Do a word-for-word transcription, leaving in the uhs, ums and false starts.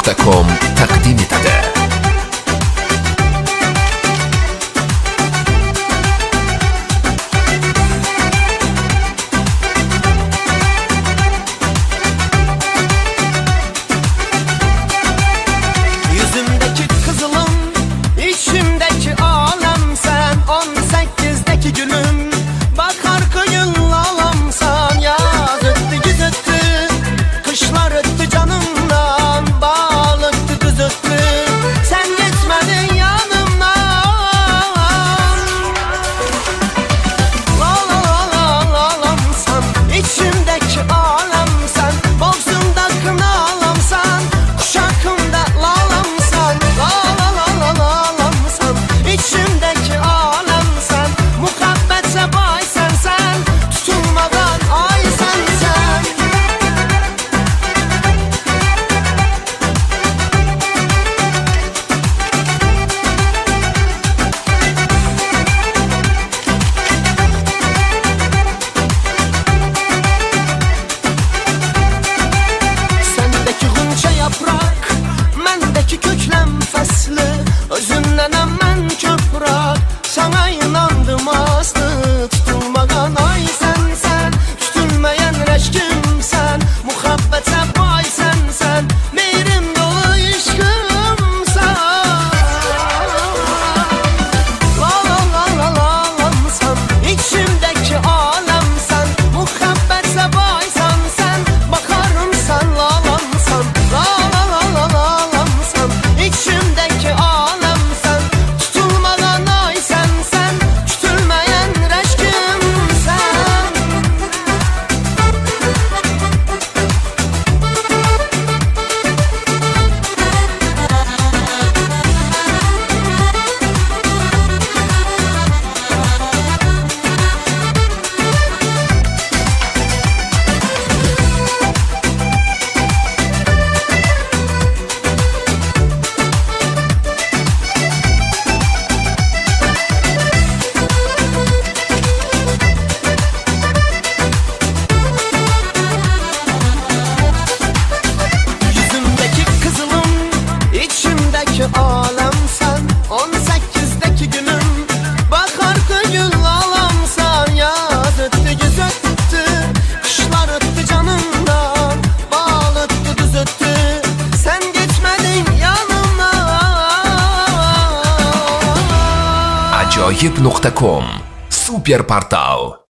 nokta com taqdim etadi. Yüzümdeki kızılım, içimdeki alem sen. On sekizdeki gülüm, bakar kıyın lalamsan. Yaz öttü güz öttü, kışlar öttü canımdan. Bal öttü düz öttü, sen geçmedin yanımdan. La la la la lalamsan, içimdeki alem sen. Boğazımda kınalamsan, kuşakımda lalamsan. La la la la lalamsan, içimdeki alem sen. Muhabbete bay sen sen, tutulmadan ay sen sen. Sendeki gunca yaprak, mendeki köklem faslı. Özünden hemen köprak, sana inandım aslı. Tutulmadan ay sen sen, tutulmayan reşkim sen. Muhabbete bay sen sen, meyrim dolu işkım sen. La la la la la lamsan, içimdeki alem sen. Muhabbete bay sen sen, bakarım sen lalamsan. La la la la la lamsan, içimdeki alem sen. Tutulmadan ay sen sen, tutulmayan reşkim sen. Yüzümdeki kızılım, içimdeki alem sen. On sekizdeki günüm, bakar kıyın lalamsan. Yaz öttü güz öttü, kışlar öttü canımdan. Bal öttü düz öttü, sen geçmedin yanımdan. ajoyib nokta com super portal.